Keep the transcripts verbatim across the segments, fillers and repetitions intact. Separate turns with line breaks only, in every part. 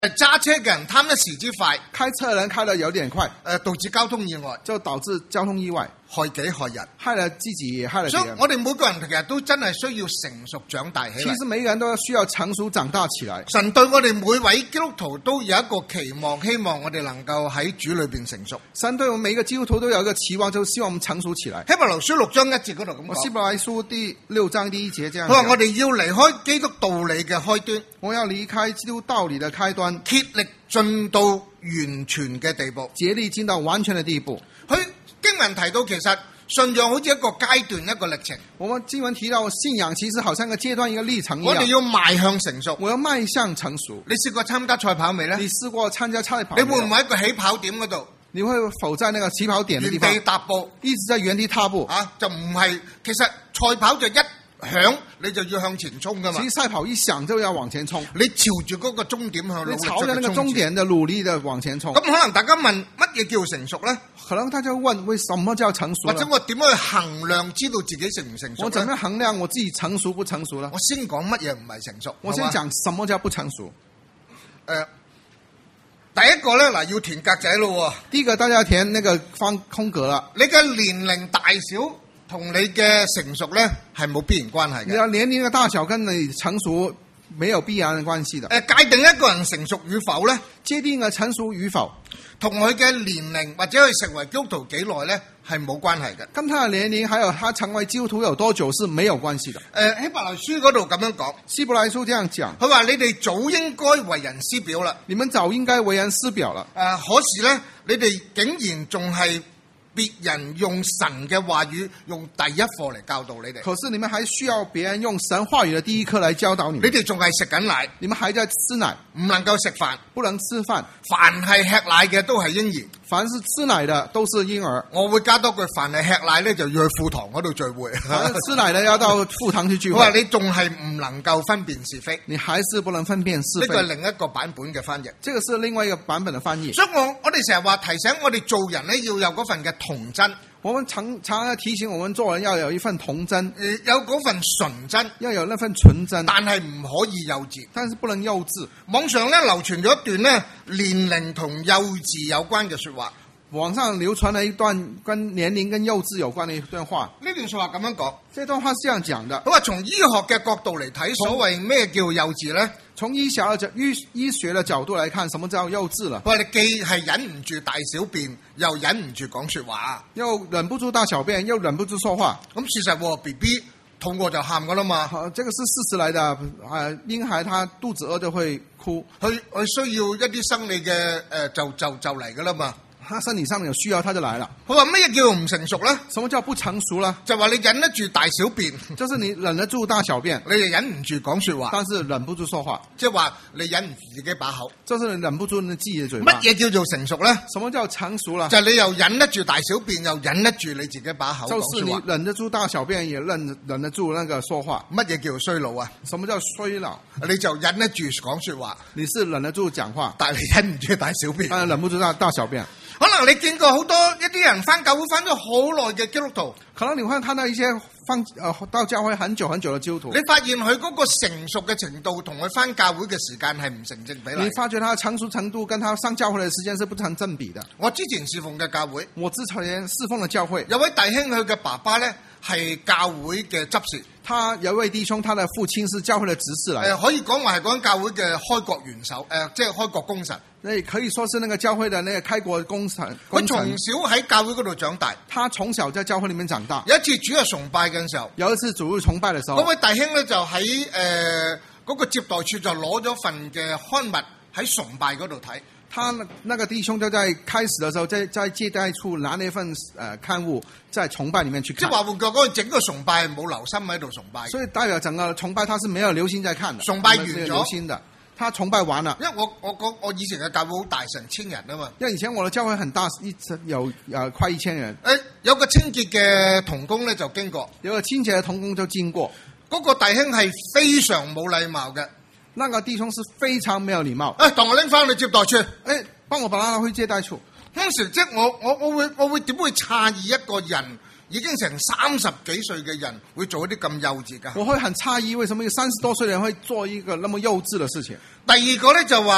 揸車嘅人貪一時之快，
開車人開得有點快，
誒導致交通意外，
就導致交通意外，
害己害人，
害了自己也害了別人。
所以我哋每個人其實都真係需要成熟長大起嚟。
其實每個人都需要成熟長大起來。
神對我哋每位基督徒都有一個期望，希望我哋能夠喺主裏邊成熟。
神對我們每一個基督徒都有一個期望，就希望我們成熟起來。
希伯來書六章一節嗰度咁講。
希伯來書第六章第一節這樣講。
佢話我哋要離開基督道理嘅開端，
我要離開基督道理的開端，
竭力進到完全嘅地步，
竭力進到完全的地步。
佢經文提到，其實信仰好似一個階段，一個歷程。
我們經文提到信仰其實好像一個階段，一個歷程一樣。
我哋要邁向成熟。
我要邁向成熟。
你試過參加賽跑未呢？
你試過參加賽跑？
你會唔會喺個起跑點嗰度？
你會否在那個起跑點的地方
原地踏步，
一直在原地踏步？
啊，就唔係。其實賽跑就一響你就要向前衝噶嘛。
其實賽跑一響就要往前衝，
你朝住嗰個終點向努力
你朝着那個終點的努力的往前衝。
咁可能大家問乜嘢叫成熟呢？
可能大家問為什麼叫成熟？
或者我點樣去衡量知道自己成唔成熟？
我怎麼衡量我自己成熟不成熟呢？
我先講乜嘢唔係成熟。
我先講什麼叫不成熟。
誒、呃，第一個咧嗱，要填格仔咯。
第一個大家填那個方空格啦。
你嘅年齡大小同你嘅成熟咧係冇必然關係嘅。
你要年齡嘅大小跟你成熟沒有必然嘅關係的。
誒，界定一個人成熟與否咧，
界定嘅成熟與否，
同佢嘅年齡或者佢成為基督徒幾耐咧係冇關係嘅。
跟他嘅年齡還有他成為基督徒有多久是沒有關係的。誒、
呃，希伯來書嗰度咁樣講，
希伯來書這樣講，
佢話你哋早應該為人師表啦。
你們早應該為人師表了。
誒、呃，可是咧，你哋竟然仲係別人用神嘅話語用第一課嚟教導你哋。
可是你們還需要別人用神話語的第一課來教導你們。
你哋仲係食緊奶，
你們還在吃奶，
唔能夠食飯，
不能吃飯。
凡係吃奶嘅都係嬰兒，
凡是吃奶的都是嬰兒。
我會加多句，凡係吃奶咧就要去課堂嗰度聚會。
凡是吃奶的要到課堂去聚會。
我話你仲係唔能夠分辨是非，
你還是不能分辨是非。
呢個係另一個版本嘅翻譯。
這個是另外一個版本的翻譯。
所以我我哋成日話提醒我哋做人咧要有嗰份嘅童真。
我們常常要提醒我們做人要有一份童真，
誒，有嗰份純真，
要有那份純真，
但係唔可以幼稚，
但是不能幼稚。
網上咧流傳咗一段咧年齡同幼稚有關嘅說話。
網上流傳了一段跟年齡跟幼稚有關的一段話。
呢段說話咁樣講，
這段話是這樣講的。
佢話從醫學嘅角度嚟睇，所謂咩叫幼稚呢？
從醫學嘅醫醫學嘅角度來看，什麼叫幼稚了？
佢話你既係忍唔住大小便，又忍唔住講說話，
又忍不住大小便，又忍不住說話。
咁事實喎 B B 肚餓就喊噶啦嘛。
好，這個是事實來的。啊，嬰孩他肚子餓就會哭，
佢佢需要一啲生理嘅誒、呃，就就就嚟噶啦嘛。
他身體上有需要，他就來了。
佢話乜嘢叫唔成熟呢？
什麼叫不成熟呢？
就話你忍得住大小便，
就是你忍得住大小便，
你就忍唔住講說話，
但是忍不住說話。
即係話你忍唔住自己把口，
就是你忍不住你自己的嘴巴。
乜嘢叫做成熟呢？
什麼叫成熟了？
就係你又忍得住大小便，又忍得住你自己把口講說話。
就是你忍得住大小便，也忍忍得住那個說話。
乜嘢叫衰老啊？
什麼叫衰老？
你就忍得住講說話，
你是忍得住講話，
但係你忍唔住大小便，
但係忍不住大大小便。
可能你見過好多一啲人返教會返咗好耐嘅基督徒，
可能你會看到一些返呃到教會很久很久嘅基督徒，
你發現佢嗰個成熟嘅程度同佢返教會嘅時間係唔成正比例。
你發覺他成熟程度跟他上教會嘅時間是不成正比的。
我之前侍奉嘅教會，
我之前侍奉嘅教會，
有位弟兄佢嘅爸爸咧係教會嘅執事。
他有位弟兄，他的父親是教會的執事嚟。誒、
呃，可以講話係講教會嘅開國元首，誒、呃，即係開國功臣。
那可以說是那個教會的那個開國功臣。
佢從小喺教會嗰度長大。
他從小在教會裏面長大。
有一次主日崇拜嘅時候，
有一次主日崇拜嘅時候，
嗰位弟兄咧就喺誒嗰個接待處就攞咗份嘅刊物喺崇拜嗰度睇。
他那個弟兄就在開始的時候，在在接待處拿了一份呃刊物，在崇拜裏面去看。
即係話換句講，整個崇拜冇留心喺度崇拜。
所以代表整個崇拜他是沒有留心在看的。
崇拜完咗，
留心的，他崇拜完了。
因為我我我我以前嘅教會好大，成千人啊嘛。
因為以前我的教會很大，一有呃快一千人。
誒，有個清潔嘅同工咧就經過，
有個清潔嘅同工就經過。
嗰個弟兄係非常冇禮貌嘅。
那個弟兄是非常沒有禮貌。
誒，同我拎翻去接待處。
誒，幫我把他去接待處。
當時即係我我我會我會點會詫異一個人已經成三十幾歲嘅人會做一啲咁幼稚㗎？
我會很詫異，為什麼一個三十多歲嘅人會做一個那麼幼稚嘅事情？
第二個咧就話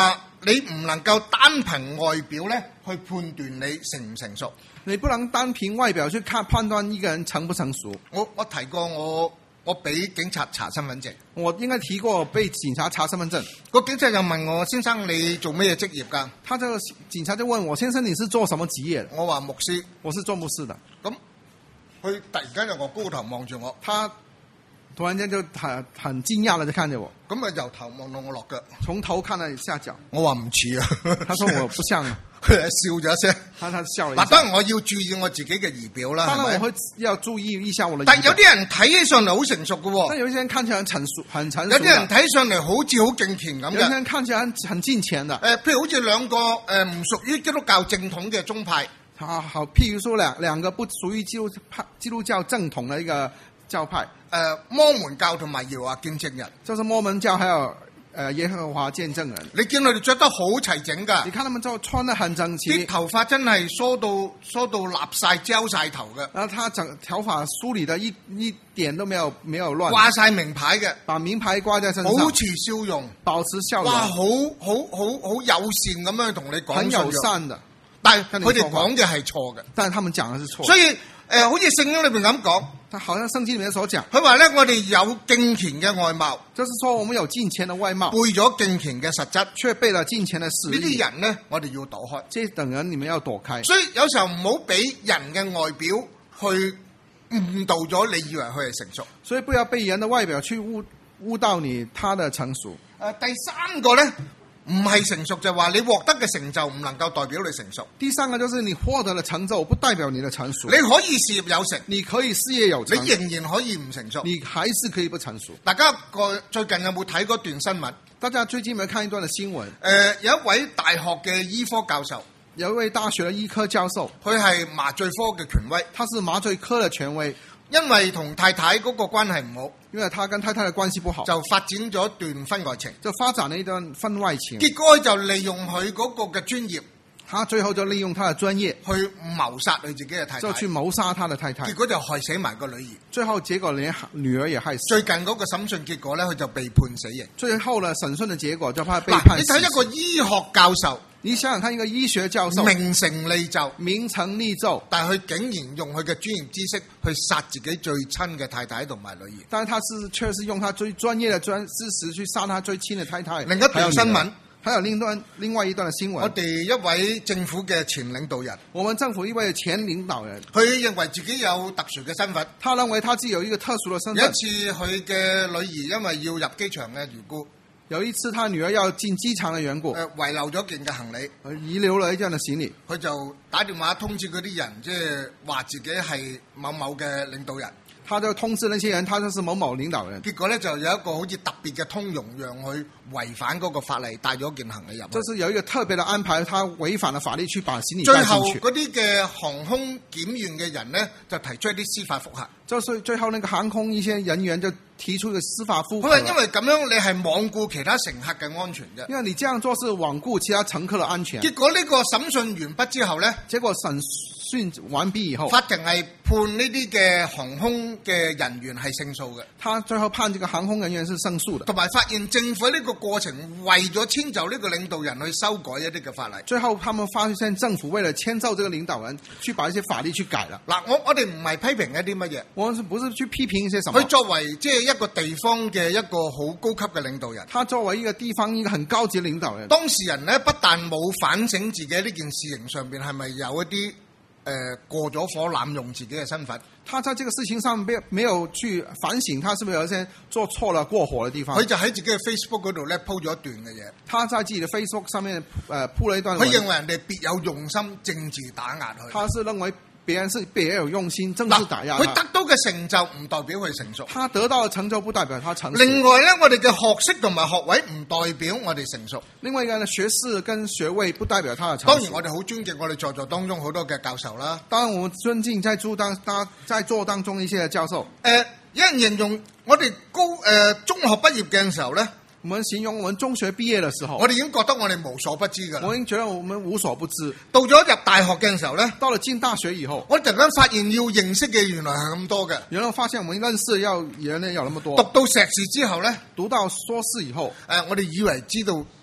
你唔能夠單憑外表咧去判斷你成唔成熟。
你不能單憑外表去看判斷一個人成不成熟。
我我提過我我俾警察查身份證，
我應該提過被警察查身份證。
個警察就問我：先生你做咩職業㗎？
他這個警察就問我：先生你是做什麼職業的？
我話牧師，
我是做牧師的。
咁佢突然間有個高頭望住我，
他突然間就很很驚訝地就看着我，
咁啊由頭望到我落腳，
從頭看到下腳。
我話唔似啊，
他說我不像啊，
佢笑咗一聲。
他他笑了一下。
嗱，當然我要注意我自己嘅儀表啦，
當然我會
係咪？
要注意一下我的儀表。
但有啲人睇起上嚟好成熟嘅喎，
但有些人看起來很成熟，很成熟。
有啲人睇上嚟好似好敬虔咁
有些
嘅。
人看起來很很敬虔的。
誒，譬如好似兩個誒唔屬於基督教正統嘅宗派，
好好，譬如說兩兩個不屬於基督派基督教正統的一個教派，
誒摩門教同埋耶和華見證人，
就是摩門教還有呃耶和華見證人。
你見佢哋着得好齊整㗎
你，看他們就穿得很整
啲
齊，
頭髮真係梳到梳到立晒焦晒頭嘅，
然後他整頭髮梳理的一一點都沒有沒有亂，
掛晒名牌嘅，
把名牌掛在身上，
保持笑容，
保持笑容，
哇，好好好好友善咁樣同你講
很
信仰
友善的。
但係佢哋講嘅係錯嘅，
但係他們講的是錯，
所以誒、呃，好似聖經裏邊咁講，
他好像聖經裡面所講，
佢話咧我哋有敬虔嘅外貌，
就是說我們有敬虔的外貌，
背咗敬虔嘅實質，
卻背了敬虔的實
呢啲
力。
人咧我哋要躲開。
這等人你們要躲開。
所以有時候唔好俾人嘅外表去誤導咗你，以為佢係成熟。
所以不要被人的外表去誤誤導你他的成熟。
誒、呃，第三個咧唔係成熟，就係話你獲得嘅成就唔能夠代表你成熟。
第三個就是你獲得了成就，不代表你的成熟。
你可以事業有成，
你可以事業有成，
你仍然可以唔成熟。
你還是可以不成熟。
大家個最近有冇睇嗰段新聞？
大家最近有沒有看一段的新聞？
誒、呃，有一位大學嘅醫科教授，
有一位大學的醫科教授，
佢係麻醉科嘅權威，
他是麻醉科的權威，
因為同太太嗰個關係唔好，
因為他跟太太的關係不好，
就發展咗一段婚外情。
就發展了一段婚外情。
結果就利用佢嗰個嘅專業，
他最後就利用他的專業
去謀殺佢自己嘅太太，
就去謀殺他的太太，
結果就害死埋個女兒。
最後結果連女兒也害死。
最近嗰個審訊結果咧，佢就被判死刑。
最後呢審訊的結果就怕被
嗱，
判死刑。
你睇一個醫學教授，
你想想看，一個醫學教授
名成利就，
名成利就，
但係佢竟然用佢嘅專業知識去殺自己最親嘅太太同埋女兒。
但是他是確實用他最專業的專知識去殺他最親的太太。
另一段新聞，
還有另一段另外一段的新聞。
我哋一位政府嘅前領導人，
我們政府一位前領導人，
佢認為自己有特殊嘅身份。
他認為他自己有一個特殊的身份。
有一次佢嘅女兒因為要入機場嘅緣故，
有一次他女兒要進機場的緣故，
誒遺留咗件嘅行李，
遺留了一件的行李，
佢就打電話通知嗰啲人，即係話自己係某某嘅領導人。
他就通知那些人，他就是某某領導人。
結果咧就有一個好似特別嘅通融，讓佢違反嗰個法例，帶咗件行李入去。
就是有一個特別的安排，他違反了法律去把行李帶
最後
進去。
嗰啲嘅航空檢驗嘅人咧，就提出一啲司法覆核。
就是最後那個航空一些人員就提出一個司法覆核。
佢話因為咁樣你係罔顧其他乘客嘅安全嘅。
因為你這樣做是罔顧其他乘客的安全。
結果呢個審訊完畢之後咧，
結果審訊完畢以後，
法庭係判呢啲嘅航空嘅人員係勝訴嘅。
他最後判這個航空人員是勝訴的，
同埋發現政府喺呢個過程為咗遷就呢個領導人去修改一啲嘅法例。
最後他們發現政府為了遷就這個領導人，去把一些法律去改了。
嗱，我我哋唔係批評一啲乜嘢，
我們是不是去批評一些什麼？
佢作為即係一個地方嘅一個好高級嘅領導人，
他作為一個地方一個很高級的領導人，
當事人咧不但冇反省自己呢件事情上邊係咪有一啲誒、呃、過咗火濫用自己嘅身份，
他在這個事情上沒沒有去反省，他是不是有一些做錯了過火的地方？
佢就喺自己嘅 Facebook 嗰度咧鋪咗一段嘅嘢。
他在自己的 Facebook 上面誒鋪了一段。
佢認為人哋別有用心，政治打壓佢。
他是認為別人是別有用心，政治打壓他。
佢得到嘅成就唔代表佢成熟。
他得到嘅成就不代表他成熟。
另外咧，我哋嘅學識同埋學位唔代表我哋成熟。
另外一個呢，學識跟學位不代表他的成熟。
當然，我哋好尊敬我哋在座當中好多嘅教授啦。
當然，我們尊敬在座當當在座當中一些教授。
誒、呃，有人形容我哋高誒、呃、中學畢業嘅時候咧。
我們形容我們中學畢業的時候，
我哋已經覺得我哋無所不知㗎啦。
我已經覺得我們無所不知。
到咗入大學嘅時候咧，
到了進大學以後，
我突然間發現要認識嘅原來係咁多嘅。
然後發現我們認識要原來有那麼多。
讀到碩士之後咧，
讀到碩士以後，
誒、呃，我哋以為知道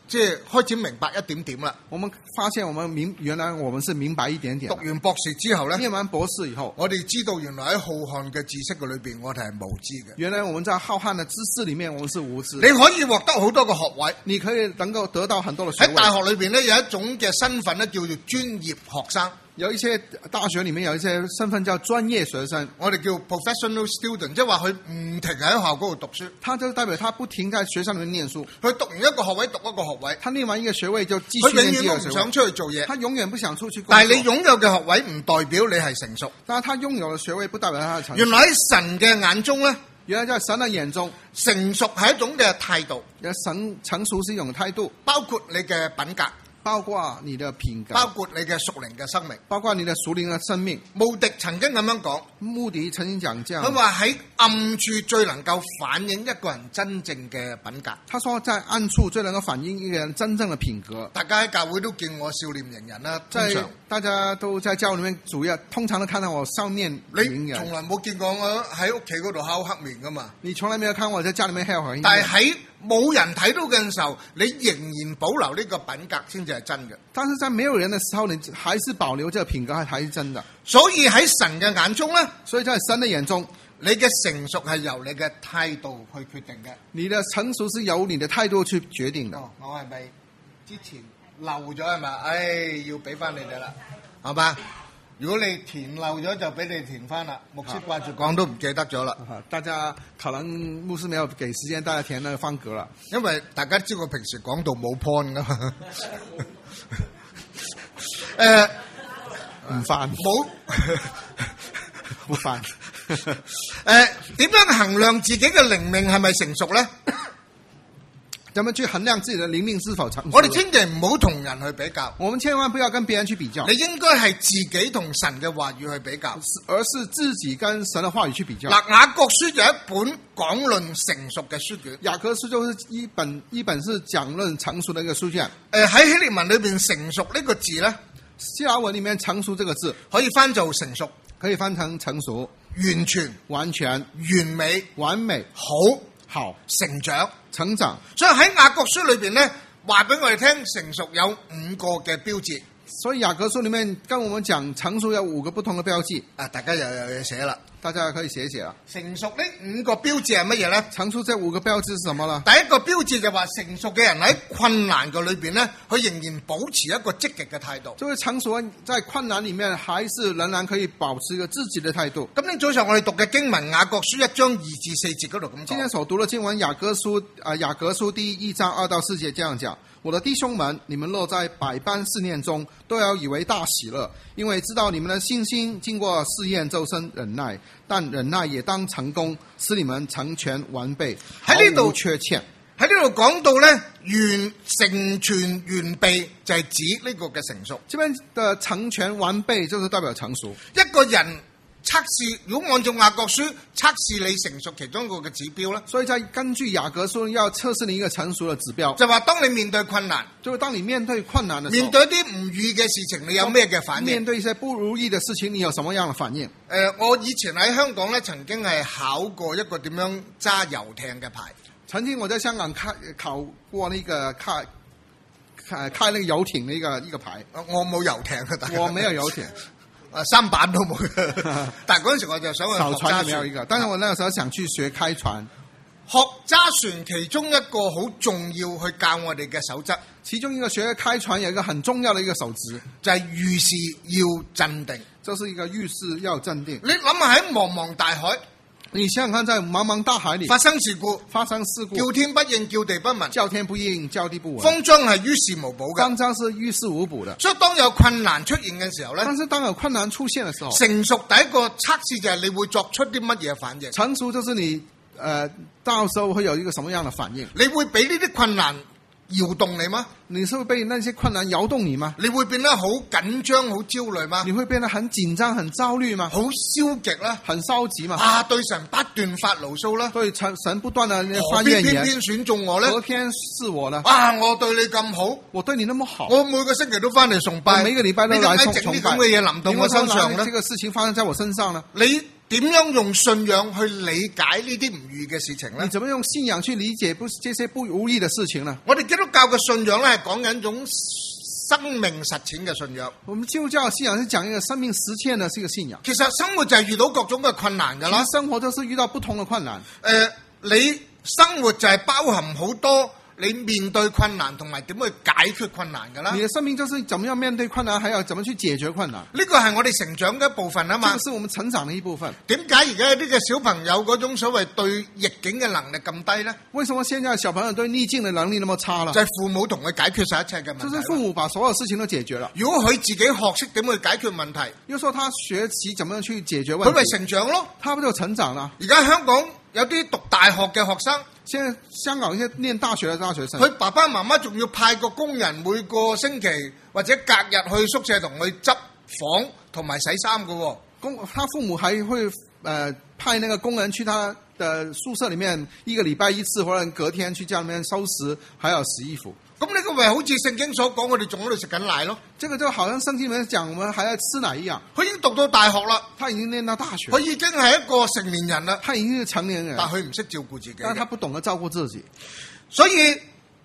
即係開始明白一點點啦。
我們發現我們明原來我們是明白一點點
讀。完博士之後咧，
念完博士以後，
我哋知道原來喺浩瀚嘅知識嘅裏邊，我哋係無知嘅。
原來我們在浩瀚的知識裏面，我們是無知。
你可以獲得好多個學位，
你可以能夠得到很多的學位。
喺大學裏邊咧有一種嘅身份咧叫做專業學生。
有一些大學裏面有一些身份叫專業學生，
我哋叫 professional student， 即係話佢唔停喺學校嗰度讀書。
他就代表他不停在學校裏面念書。
佢讀完一個學位，讀一個學位。
他念完一個學位就繼續
佢永遠
念第二個學位。
都唔想出去做嘢。
他永遠不想出去工作。
但係你擁有嘅學位唔代表你係成熟。
但係他擁有嘅學位不代表他係成熟。
原來喺神嘅眼中咧，
原來在神嘅眼中，
成熟係一種嘅態度。
神成熟是一種態度，
包括你嘅品格。
包括你的品格，
包括你嘅屬靈嘅生命，
包括你的屬靈嘅生命。
穆迪曾經咁樣講，
穆迪曾經講這樣，
佢話喺暗處最能夠反映一個人真正嘅品格。
他說在暗處最能夠反映一個人真正的品格。
大家喺教會都見我笑臉迎人啦，通
在
常
大家都在教會裏面主要通常都看到我笑面迎人。
你從來冇見過我喺屋企嗰度烤黑面噶嘛？
你從來沒有看過我在家裏面黑黑面。
但係喺冇人睇到嘅時候，你仍然保留呢個品格先至係真嘅。
但是在沒有人的時候，你還是保留這個品格，還還是真的。
所以喺神嘅眼中咧，
所以在神的眼中，
你嘅成熟係由你嘅態度去決定嘅。
你的成熟是由你的態度去決定的。
哦，我係咪之前漏咗係咪？唉，要俾翻你哋啦，係嘛？如果你填漏咗，就俾你填翻啦。牧師掛住講都唔記得咗啦。
大家可能牧師沒有給時間大家填那個方格啦，
因為大家知我平時講到冇 point 噶嘛。誒
唔翻
冇
唔翻。
誒點樣衡量自己嘅靈命係咪成熟咧？
怎麼去衡量自己的靈命是否成熟？
我哋千祈唔好同人去比較。
我們千萬不要跟別人去比較。
你應該係自己同神嘅話語去比較，
而是自己跟神的話語去比較。
嗱，雅各書就一本講論成熟嘅書卷。
雅各書就是一本一本是講論成熟的一個書卷。
誒喺希臘文裏邊，成熟呢個字咧，
希臘文裏面成熟這個字
可以翻做成熟，
可以翻成成熟、
完全、
完全、
完美、
完美、
好、
好、
成長、
成長。
所以喺雅各書裏邊咧，話俾我哋聽，成熟有五個嘅標誌。
所以雅各書裏面跟我們講成熟有五個不同的標記。
啊，大家又有嘢寫啦，
大家可以寫一寫啦。
成熟呢五個標誌係乜嘢咧？
成熟這五個標誌是什麼呢？
第一個標誌就話成熟嘅人喺困難嘅裏邊咧，佢仍然保持一個積極嘅態度。
就是成熟在困難裏面，還是仍然可以保持一個積極的態度。
咁呢早上我哋讀嘅經文雅各書一章二至四節嗰度咁講。
今天所讀的經文雅各書啊，雅各書第一章二到四節這樣講：我的弟兄們，你們若在百般試驗中，都要以為大喜樂，因為知道你們的信心經過試驗就生忍耐，但忍耐也當成功，使你們成全完備，毫無缺欠。
喺呢度講到咧，完成全完備就係指呢個嘅成熟。
這邊的成全完備就是代表成熟。
一個人測試，如果按照雅各書測試你成熟其中一個嘅指標咧，
所以在根據雅各書要測試你一個成熟的指標，
就話當你面對困難，
就是當你面對困難的時候，
面對一啲唔如意嘅事情，你有咩嘅反應？
面對一些不如意的事情，你有什麼樣的反應？誒、
呃，我以前喺香港咧，曾經係考過一個點樣揸遊艇嘅牌。
曾經我在香港開考過那個開開開那個遊艇的一個一個牌。
我冇遊艇嘅，但
我沒有遊艇。
啊，三板都冇，但係嗰陣時我就想去學揸船。
沒有一個，但是我那個時候想去學開船。
學揸船其中一個好重要去教我哋嘅守則，
其中一個學開船有一個很重要的一個守則，
就係遇事要鎮定。
就是一個遇事要鎮定。
你諗下喺茫茫大海，
你想想看，在茫茫大海裏
發生事故，
發生事故，
叫天不應，叫地不聞，
叫天不應，叫地不聞，
慌張係於事無補嘅，
慌張是於事無補的。
所以當有困難出現嘅時候咧，
但是當有困難出現嘅時候，
成熟第一個測試就係你會作出啲乜嘢反應。
成熟就是你，誒、呃，到時候會有一個什麼樣的反應？
你會俾呢啲困難搖動你嗎？
你是會被那些困難搖動你嗎？
你會變得好緊張、好焦慮嗎？
你會變得很緊張、很焦慮嗎？
好消極啦，
很消極嘛？
啊，對神不斷發牢騷啦，
對神神不斷的發
偏
怨言，
偏偏選中我咧？
何偏是我呢？
啊，我對你咁好，
我對你那麼好，
我每個星期都翻嚟崇拜，
每個禮拜都來崇
你點解整啲
拜，
咁嘅嘢臨到我身上咧？
這個事情發生在我身上呢？
你點樣用信仰去理解呢啲唔易嘅事情呢？
你怎麼用信仰去理解不這些不如意的事情呢？
我哋基督教嘅信仰咧係講緊一種生命實踐嘅信仰。
我們基督教的信仰是講一個生命實踐的是一個信仰。
其實生活就係遇到各種嘅困難噶啦。
生活都是遇到不同的困難。誒、
呃，你生活就係包含好多。你面對困難同埋點去解決困難㗎啦？
你的生命就是怎麼樣面對困難，還要怎麼去解決困難。
呢個係我哋成長嘅一部分啊嘛。
這個是我們成長的一部分。
點解而家呢個小朋友嗰種所謂對逆境嘅能力咁低呢？
為什麼現在小朋友對逆境的能力那麼差了？
就係父母同佢解決晒一切嘅問題。
就是父母把所有事情都解決了。
如果佢自己學識點去解決問題，
又說他學習怎麼樣去解決問題，
佢咪成長咯？
他不就成長了？
而家香港有啲讀大學嘅學生。
現在香港一些念大學的大學生，
佢爸爸媽媽仲要派個工人每個星期或者隔日去宿舍同佢執房同埋洗衫嘅喎。
公他父母還會誒、呃、派那個工人去他的宿舍裡面一個禮拜一次，或者隔天去家裡面收拾，還要洗衣服。
咁呢個咪好似聖經所講，我哋仲喺度食緊奶咯。
這個就好像聖經裡面講，我們還要吃奶一樣。
佢已經讀到大學啦，
他已經念到大學，
佢已經係一個成年人啦，
他已經是成年人，
但佢唔識照顧自己，
但他不懂得照顧自己。
所以，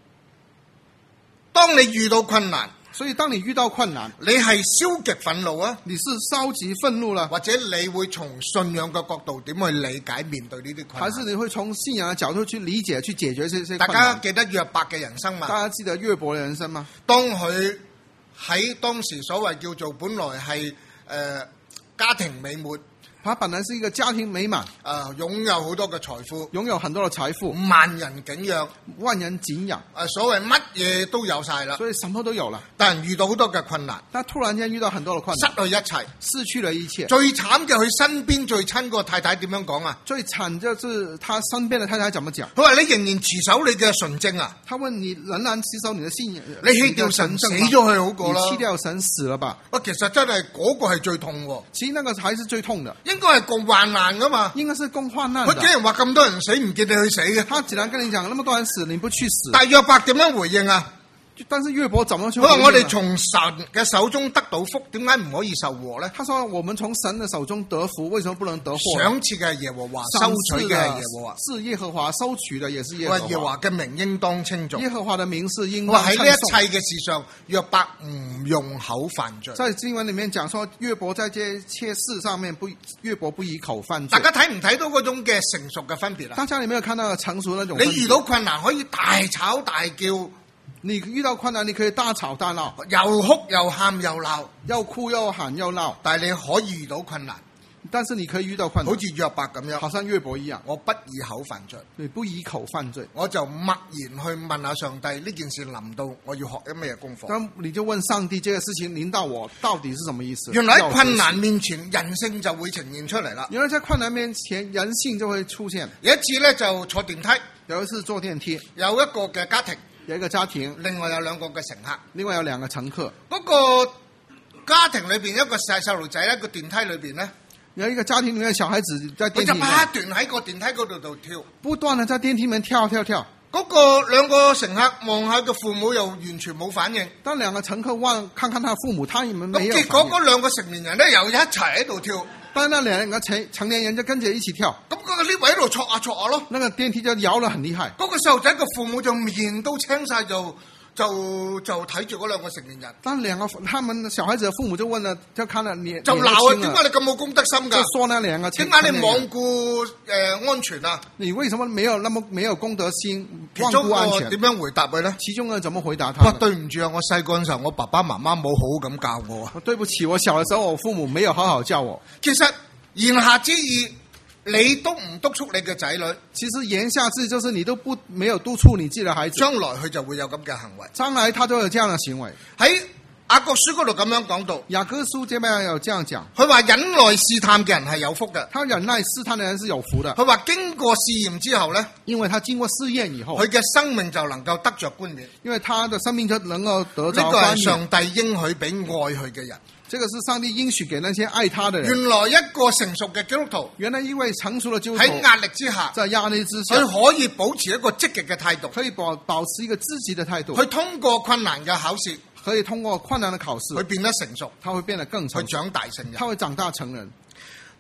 當你遇到困難，
所以當你遇到困難，
你係消極憤怒啊，
你是消極憤怒了，
或者你會從信仰嘅角度點去理解面對呢啲困難，
還是你會從信仰嘅角度去理解去解決這些困難？
大家記得約伯嘅人生嘛？
大家記得約伯嘅人生嗎？
當佢喺當時所謂叫做本來係誒、呃、家庭美滿。
他本來是一個家庭美滿，
啊，擁有好多嘅財富，
擁有很多嘅財富，
萬人景仰，
萬人景仰。
啊，所謂乜嘢都有晒啦，
所以什麼都有了。
但係遇到好多嘅困難，
但突然間遇到很多嘅困難，
失去一切，
失去了一切。
最慘嘅佢身邊最親個太太點樣講啊？
最慘就是他身邊嘅太太怎麼講？
佢話你仍然持守你嘅純正啊？
他問你仍然持守你嘅信仰？
你棄掉神死咗佢好過啦。
你棄掉神死了吧？
哇，其實真係嗰個係最痛喎。
其實那個才是最痛的。
應該係共患難噶嘛？
應該是共患難的。
佢竟然話咁多人死唔見你去死嘅。
他竟然跟你講，那麼多人死，你不去死。
但約伯點樣回應啊？
但是約伯怎麼去回應？
佢話我哋從神嘅手中得到福，點解唔可以受禍呢？
他說我們從神嘅手中得福，為什麼不能得禍？
賞賜嘅係耶和華，收取嘅係耶和華。
是耶和華，收取嘅也是耶和華。
耶和華嘅名應當稱頌。
耶和華嘅名是應當稱頌。
喺呢一切嘅事上，約伯唔用口犯罪。
在經文裡面講說，約伯在這些事上面不，約伯不以口犯罪。
大家睇唔睇到嗰種嘅成熟嘅分別啊？
大家有沒有看到成熟那種分別？
你遇到困難可以大吵大叫。
你遇到困難，你可以大吵大鬧，
又哭又喊又鬧，
又哭又喊又鬧。
但係你可以遇到困難，
但是你可以遇到困難，
好似約伯咁樣，
好像約伯一樣，
我不以口犯罪，
你不以口犯罪，
我就默然去問下上帝呢件事臨到，我要學啲咩功課？
咁你就問上帝，這個事情臨到我，到底是什麼意思？
原來喺困難面前，人性就會呈現出嚟啦。
原來在困難面前，人性就會出現。
有一次咧，就坐電梯，
有一次坐電梯，
有一個嘅家庭。
有一個家庭，
另外有兩個嘅乘客，
另外有兩個乘客。
嗰個家庭裏邊一個細細路仔咧，個電梯裏邊咧，
有一個家庭裏面小孩子在電梯，佢就不
斷喺個電梯嗰度度跳，
不斷地在電梯裏面跳跳跳。
嗰個兩個乘客望下個父母又完全冇反應。
當兩個乘客望看看他父母，他們沒有反應。
結果嗰兩個成年人咧又一齊喺度跳。
但那兩個成成年人就跟着一起跳，
咁嗰個 lift 喺度戳下戳下咯，
那個電梯就搖得很厲害。
嗰個細路仔個父母就面都青晒，就就就睇住嗰兩個成年人。
但兩個他們小孩子的父母就問了，就看了臉，
就鬧啊！點解你咁冇公德心㗎？
就說那兩個
點解你罔顧誒安全啊？
你為什麼沒有那麼沒有公德心，罔顧安全？
點樣回答佢咧？
其中呢，怎麼回答他？
哇！對唔住啊，我細個嘅時候，我爸爸媽媽冇好好咁教我啊。
對不起，我小嘅時候，我父母沒有好好教我。
其實言下之意，你都唔督促你嘅仔女。
其實言下之意就是你都不沒有督促你自己的孩子，
將來佢就會有咁嘅行為。
將來他都有這樣的行為。
喺雅各書嗰度咁樣講到，
雅各書這邊有這樣講，
佢話忍耐試探嘅人係有福嘅。
他忍耐試探嘅人是有福的。
佢話經過試驗之後咧，
因為他經過試驗以後，
佢嘅生命就能夠得着冠冕。因
為他的生命就能夠得着冠冕。
呢個係上帝應許俾愛佢嘅人。
這個是上帝應許給那些愛他的人。
原來一個成熟嘅基督徒，
原來一位成熟的基督徒
喺壓力之下，
在壓力之下，
佢可以保持一個積極嘅態度，
可以保保持一個積極的態度，
佢通過困難嘅考試，
可以通過困難的考試，
佢變得成熟，
他會變得更成熟，
佢長大成人，
他會長大成人。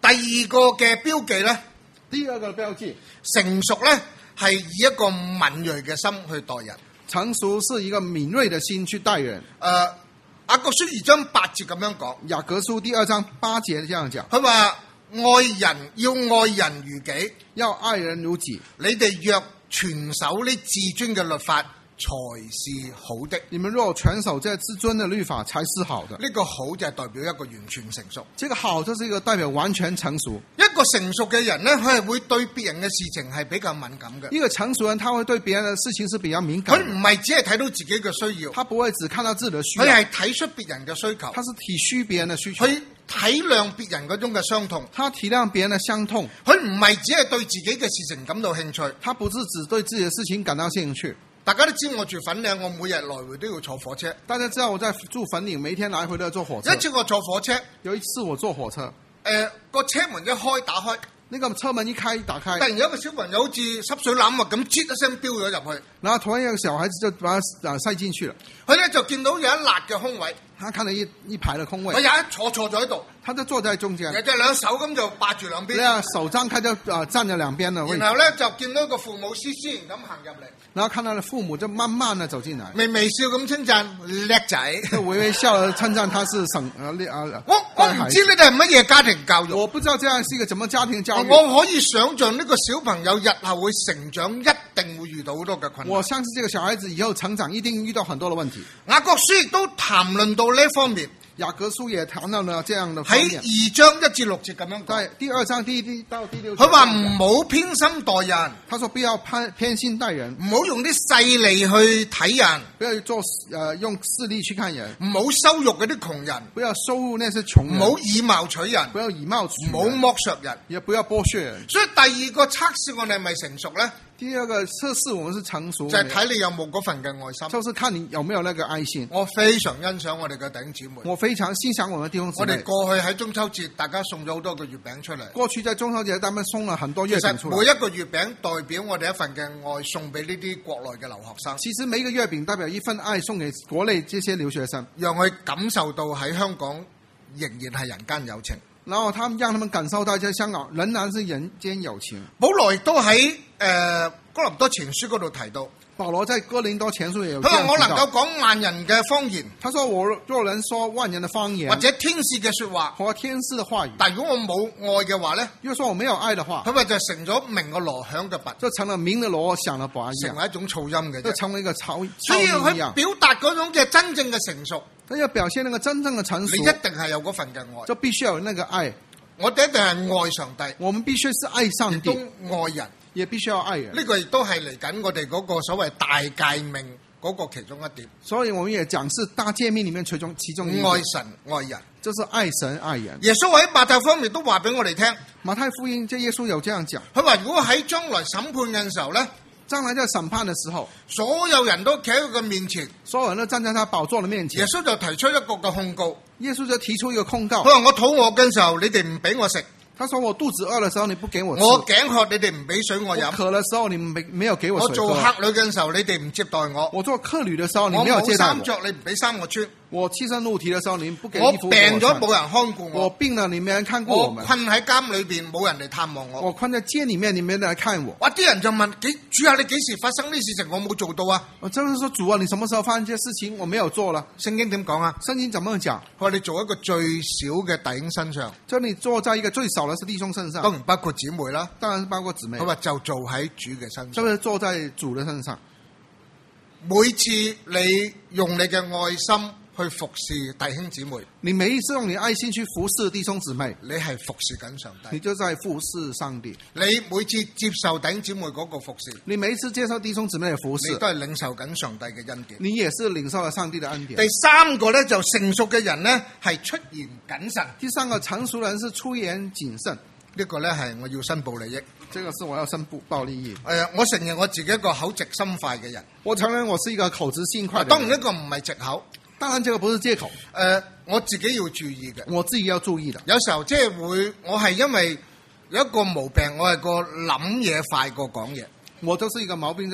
第二個嘅標記咧，
第二個標記，
成熟咧係以一個敏鋭嘅心去待人。
成熟是一個敏銳的心去待人。
誒、呃，雅各書二章八節咁樣講，
雅各書第二章八節這樣講，
佢話愛人要愛人如己，
要愛人如己。
你哋若全守呢至尊嘅律法，才是好的。
你們若全守這至尊的律法，才是好的。
呢個好就係代表一個完全成熟。
這個好就是一個代表完全成熟。
一個成熟嘅人呢，佢係會對別人嘅事情係比較敏感嘅。
一個成熟人，他會對別人嘅事情是比較敏感。
佢唔係只係睇到自己嘅需要，
他不會只看到自己的需要，
佢係睇出別人嘅需求，
他是體恤別人的需求，
佢體諒別人嗰種嘅傷痛，
他體諒別人的傷痛。
佢唔係只係對自己嘅事情感到興趣，
他不是只對自己的事情感到興趣。
大家都知我住粉嶺，我每日來回都要坐火車。
大家知道我在住粉嶺，每天來回都要坐火車。
一次我坐火車，
有一次我坐火車，
誒、呃、個車門一開打開，
那個車門一開打開，
突然有一個小朋友好似濕水欖啊咁，啜一聲飆咗入去，
然後突然有個小孩子就把它啊塞進去了。
佢咧就見到有一辣嘅空位，
他看到一一排的空位，
佢有一坐錯咗喺度，
他就坐在中間，
有隻兩手咁就霸住兩邊，
那手張開就啊站在兩邊的位置。
然後咧就見到一個父母斯斯然咁行入嚟，
然後看到了父母就慢慢的走進來，
微微笑咁稱讚叻仔，
就微微笑地稱讚他是省啊啊。
我我唔知呢啲係乜嘢家庭教育，
我不知道這樣是一個怎麼家庭教育。
我可以想象呢個小朋友日後會成長，一定會遇到好多嘅困難。
我相信這個小孩子以後成長一定遇到很多的問題。
雅各書亦都談論到呢方面，
雅各書也談到了這樣的方面。
喺二章一至六節咁樣講，
在第二章第一到第六節，
佢話唔好偏心待人，
他說不要偏偏心待人，
唔好用啲勢利去睇人，
不要做呃用勢力去看人，
唔好羞辱嗰啲窮人，
不要羞辱那些窮人，
唔好以貌取人，
不要以貌取人，
唔好剝削人，
也不要剝削人。
所以第二個測試我哋係咪成熟呢？
第二個測試我們是成熟，
就係睇你有冇嗰份嘅愛心，
就是看你有沒有那個愛心。
我非常欣賞我哋嘅弟兄姊妹，
我非常欣賞我們弟兄姊妹。
我哋過去喺中秋節，大家送咗好多個月餅出嚟。
過去在中秋節，他們送了很多月餅出來。
每一個月餅代表我哋一份嘅愛，送俾呢啲國內嘅留學生。
其實每一個月餅代表一份愛，送給國內這些留學生，
讓佢感受到喺香港仍然係人間有情。
然後他們讓他們感受到在香港仍然是人間有情。
保羅亦都喺誒哥林多前書嗰度提到，
保羅在哥林多前書也有這樣提到。
佢話我能夠講萬人嘅方言，
他說我若能說萬人的方言，
或者天使嘅說話，
或天使的話語，
但如果我冇愛嘅話咧，
如果說我沒有愛的話，
佢咪就成咗鳴個鑼響嘅鈸，
就成了鳴的鑼響的鈸，
成為一種噪音嘅，
就成為一個噪
所以
噪音一樣。
佢表達嗰種嘅真正嘅成熟，
他要表現那個真正的成熟，
你一定係有嗰份嘅愛，
就必須有那個愛。
我哋一定係愛上帝，
我們必須是愛上帝，
都愛人，
也必須要愛人。
呢個亦都係嚟緊我哋嗰個所謂大誡命嗰個其中一點。
所以我們也講是大誡命裡面其中其中一個
愛神愛人，
就是愛神愛人。
耶穌喺馬太方面都話俾我哋聽，
馬太福音即耶穌有這樣講，
佢話如果喺將來審判嘅時候咧，
將來在審判的時候，
所有人都企喺佢嘅面前，
所有人都站在他寶座的面前，
耶穌就提出一個嘅控告。
耶穌就提出一個控告，
佢話我肚餓嘅時候，你哋唔俾我食。
他說我肚子餓的時候你不給我吃，
我頸渴你哋唔俾水我飲，
我渴的時候你沒沒有給我水喝，
我做客旅嘅時候你哋唔接待我，
我做客旅的時候你沒有接待我，
我冇衫着你唔俾衫我穿，
我棄身露體的時候你不給
我
衣服
病咗冇人看顧
我，我病了你沒人看顧我們，
我困喺監裏邊冇人嚟探望我，
我困在監裡面你沒人來看我。
哇！啲人就問：幾主啊，你幾時發生呢事情？我冇做到啊！
我真係說主啊，你什麼時候發生這些事情？我沒有做了。
聖經點講啊？
聖經怎麼講？佢
話你做一個最小嘅弟兄身上，
就你坐在一個最少的是弟兄身上，
當然包括姊妹啦，
當然是包括姊妹。
佢話就做喺主嘅身上，
就是坐在主的身上。
每次你用你嘅愛心去服侍弟兄姊妹，
你每一次用你愛心去服侍弟兄姊妹，
你係服侍緊上帝，
你就在服侍上帝。
你每次接受弟兄姊妹嗰個服侍，
你每一次接受弟兄姊妹嘅服侍，
你都係領受緊上帝嘅恩典，
你也是領受了上帝的恩典。
第三個咧就成熟嘅人咧係出言謹慎，
第三個成熟人是出言謹慎。
呢個咧係我要申報利益，
這個是我要申報利益。
誒、呃，我承認我自己一個口直心快嘅人，
我承認我是一個口直心快嘅人。
當然呢個唔係藉口。
當然，這個不是借口。
誒、呃，我自己要注意嘅，
我自己要注意的。
有時候即係會，我係因為有一個毛病，我係個諗嘢快過講嘢。
我就是一個毛病，就是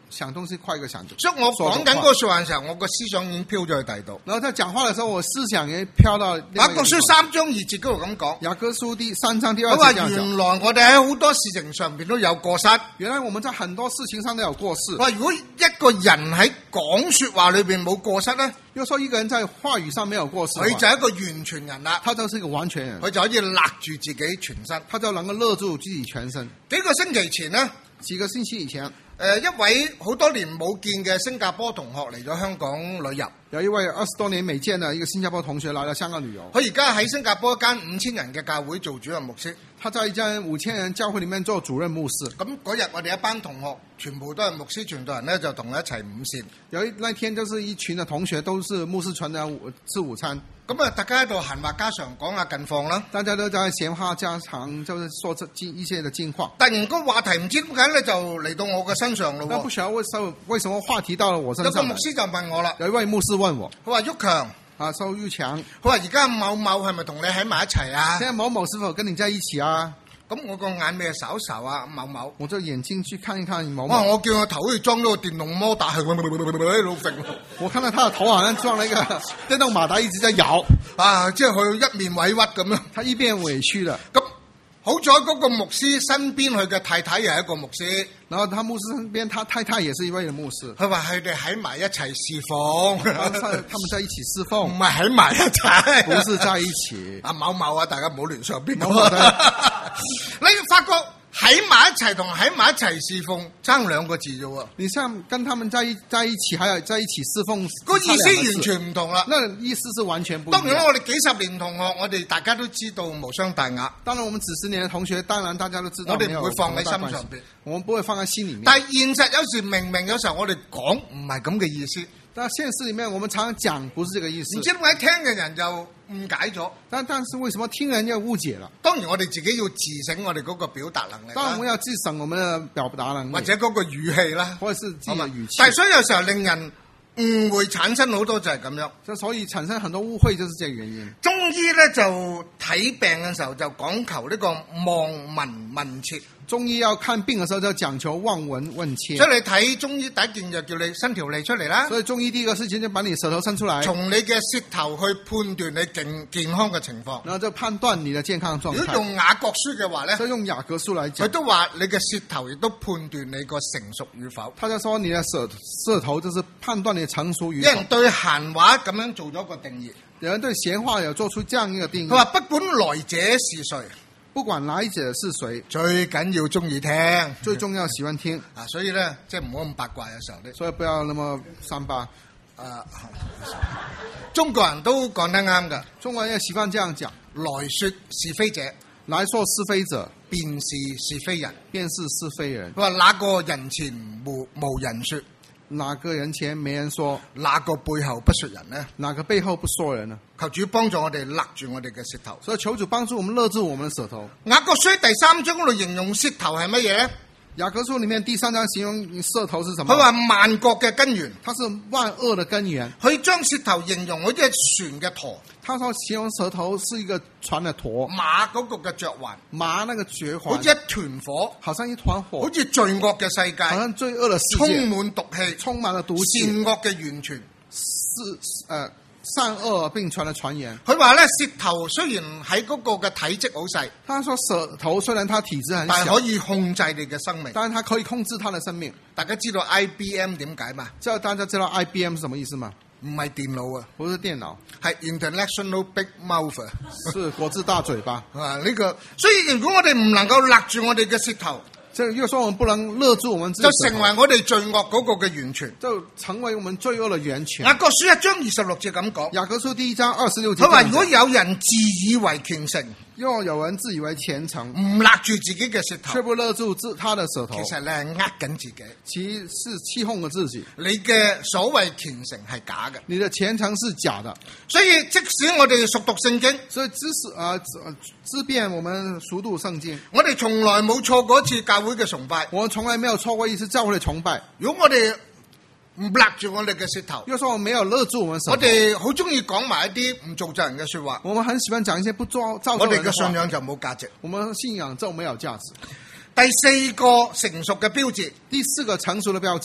想東西快過想。
所以我講緊嗰個說話嘅時候，我個思想已經飄咗去第二度。
然後他講話嘅時候，我思想也飄到。
雅各書三章二節嗰度咁講。
雅各書第三章第二節。
佢話原來我哋喺好多事情上邊都有過失。
原來我們在很多事情上都有過失。
話如果一個人喺講說話裏邊冇過失咧，
又說一個人在話語上沒有過失，
佢就係一個完全人啦。
他就是一個完全人，
佢就可以勒住自己全身，
他就能夠勒住自己全身。
幾個星期前呢，
幾個星期以前，誒、
呃、一位好多年冇見嘅新加坡同學嚟咗香港旅遊。
有一位二十多年沒見的一個新加坡同學來到香港旅遊。
佢而家喺新加坡一間五千人嘅教會做主任牧師。
他在一間五千人教會裏面做主任牧師。
咁嗰日我哋一班同學全部都係牧師傳道人咧，就同佢一齊午膳。
有一那天就是一群嘅同學都是牧師傳的吃午餐。
咁啊，大家喺度閒話家常，講下近況啦。
大家都在閒話家常，就是說這一些的近況。
突然個話題唔知點解咧，就嚟到我嘅身上咯。
但不曉得為什麼為什麼話題到了我身上。
有個牧師就問我啦，
有一位牧師問我，
佢話毓強
啊，周毓強，
佢話而家某某係咪同你喺埋一齊啊？
現在某某是否跟你在一起啊？
咁我個眼尾睄睄啊，某某，
我就眼睛去看一看某某。
哇！我叫我頭好似裝咗個電動摩打，喺度揈。
我看到他的頭好像裝了一個電動馬達，一直在搖。
啊！即係佢一面委屈咁樣。
他一邊委屈了。
咁好彩嗰個牧師身邊佢嘅太太又係一個牧師。
然後他牧師身邊，他太太也是一位的牧師。
佢話佢哋喺埋一齊侍奉。
他他們在一起侍奉。
唔係喺埋一齊。
不是在一起。
啊某某啊，大家唔好聯想邊個。
某某
你發覺喺埋一齊同喺埋一齊侍奉爭兩個字啫喎。
你像跟他們在一在一起，還有在一起侍奉，
個意思完全唔同啦。
那意思是完全不一樣。
當然我哋幾十年同學，我哋大家都知道無傷大雅。
當然我們幾十年的同學，當然大家都知道。
我哋唔會放喺心上邊，
我們不會放在心裡面。
但係現實有時明明有時候我哋講唔係咁嘅意思。
但現實裡面，我們常常講不是這個意思。
唔知點解聽嘅人就誤解咗。
但但是為什麼聽人又誤解了？
當然我哋自己要自省我哋嗰個表達能力。
當然我們要自省我們的表達能力，
或者嗰個語氣啦，
或者是自己嘅語氣。
但係所以有時候令人誤會產生好多就係咁樣。
所以產生很多誤會就是這個原因。
中醫咧就睇病嘅時候就講求呢個望聞問切。
中醫要看病嘅時候就講求望聞問切。
所以你睇中醫第一件就叫你伸條脷出嚟啦。
所以中醫第一個事情就把你舌頭伸出來，
從你嘅舌頭去判斷你健健康嘅情況。
然後就判斷你的健康狀態。
如果用雅各書嘅話咧，
所以用雅各書來講，
佢都話你嘅舌頭亦都判斷你個成熟與否。
他就說你的舌舌頭就是判斷你成熟與否。
有人對閒話咁樣做咗個定義。
有人對閒話有做出這樣一個定義。
佢話不管來者是誰。
不管來者是誰，
最緊要中意聽，
最重要喜歡聽
啊！所以咧，即係唔好咁八卦嘅時候咧。
所以不要那麼三八。
啊，中國人都講得啱㗎。
中國人也習慣這樣講：
來說是非者，
來說是非者，
便是是非人，
便是是非人。
佢話哪個人前無無人說？
哪個人前沒人說？
哪個背後不說人呢？
哪個背後不說人呢？
求主幫助我哋勒住我哋嘅舌頭。
所以求主幫助我們勒住我們的舌頭。
雅各書第三章嗰度形容舌頭係乜嘢咧？
雅各書裡面第三章形容舌頭是什麼？
佢話萬國嘅根源，
它是萬惡的根源。
佢將舌頭形容好似船嘅舵。
他說形容舌頭是一個船的舵，
馬嗰個嘅嚼環，
馬那個嚼環，
好似一團火，
好像一團火，
好似罪惡嘅世界，
好像罪惡的世界，
充滿毒氣，
充滿了毒氣，
善惡嘅完全，
是誒善惡並存的傳言。
佢話咧，舌頭雖然喺嗰個嘅體積好細，
他說舌頭雖然它體積很小，
但係可以控制你嘅生命，
但係它可以控制它的生命。
大家知道 I B M 點解嘛？
知道大家知道 I B M 是什麼意思嗎？
唔係電腦啊，
不是電腦，
係 International Big Mouth，
是國際大嘴巴
啊！呢個，所以如果我哋唔能夠勒住我哋嘅舌頭，
即係又說我們不能勒住我們自己，
就成為我哋罪惡嗰個嘅源泉，
就成為我們罪惡的源泉。
雅各書一章二十六節咁講，
雅各書第一章二十六節，
佢話如果有人自以為虔誠，
又有人自以為虔誠，
唔勒住自己嘅舌頭，
卻不勒住自他的舌頭，
其實你係呃緊自己，
其實是欺哄了自己。
你嘅所謂虔誠係假嘅，
你的虔誠是假的。
所以即使我哋熟讀聖經，
所以知識啊，知遍我們熟讀聖經，
我哋從來冇錯過一次教會嘅崇拜，
我們從來沒有錯過一次教會的崇拜。
如果我哋唔勒住我哋嘅舌頭，
又說我沒有勒住我們舌頭，
我哋好中意講埋一啲唔造就人嘅說話，
我們很喜歡講一些不造造就人的話，
我哋嘅信仰就冇價值，
我們信仰就沒有價值。
第四個成熟嘅標誌，
第四個成熟的標記